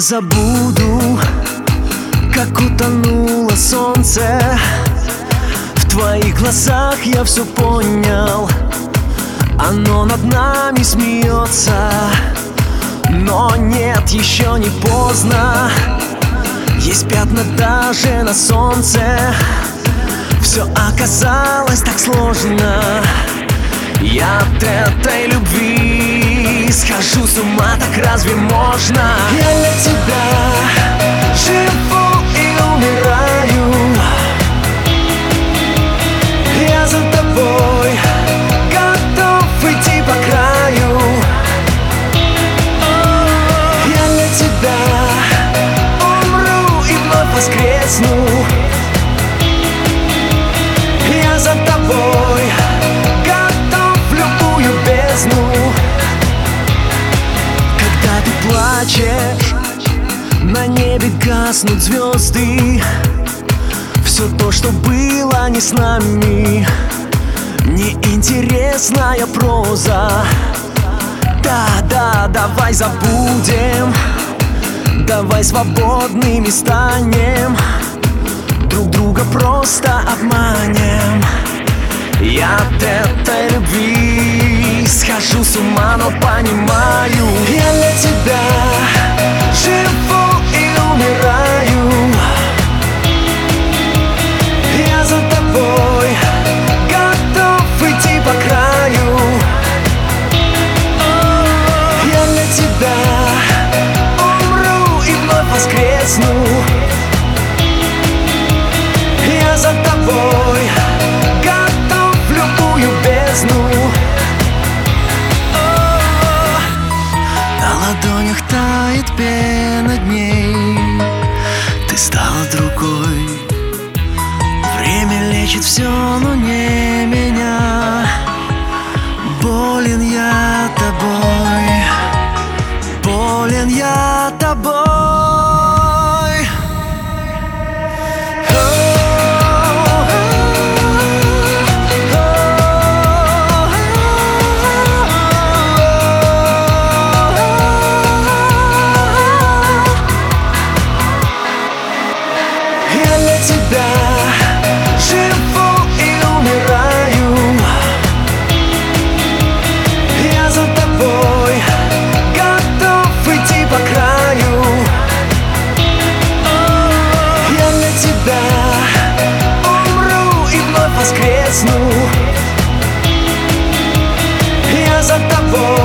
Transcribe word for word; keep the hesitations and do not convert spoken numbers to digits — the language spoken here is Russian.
забуду, как утонуло солнце. В твоих глазах я все понял. Оно над нами смеется. Но нет, еще не поздно. Есть пятна даже на солнце. Все оказалось так сложно. Я от этой любви схожу с ума, так разве можно? Я для тебя живу и умираю. Я за тобой готов идти по краю. Я для тебя умру и вновь воскресну. Я за тобой готов в любую бездну. Когда ты плачешь, на небе гаснут звезды. Все то, что было не с нами, неинтересная проза. Да, да, давай забудем, давай свободными станем, друг друга просто обманем. Я от этой любви схожу с ума, но понимаю, я для тебя живу и умираю. Я за тобой готов идти по краю. Я для тебя умру и вновь воскресну. Я за тобой готов в любую бездну. На ладонях тает пена дней. Ты стала другой. Время лечит все, но не меня. Болен я тобой. Болен я тобой. Я для тебя живу и умираю. Я за тобой готов идти по краю. Я для тебя умру и вновь воскресну. Я за тобой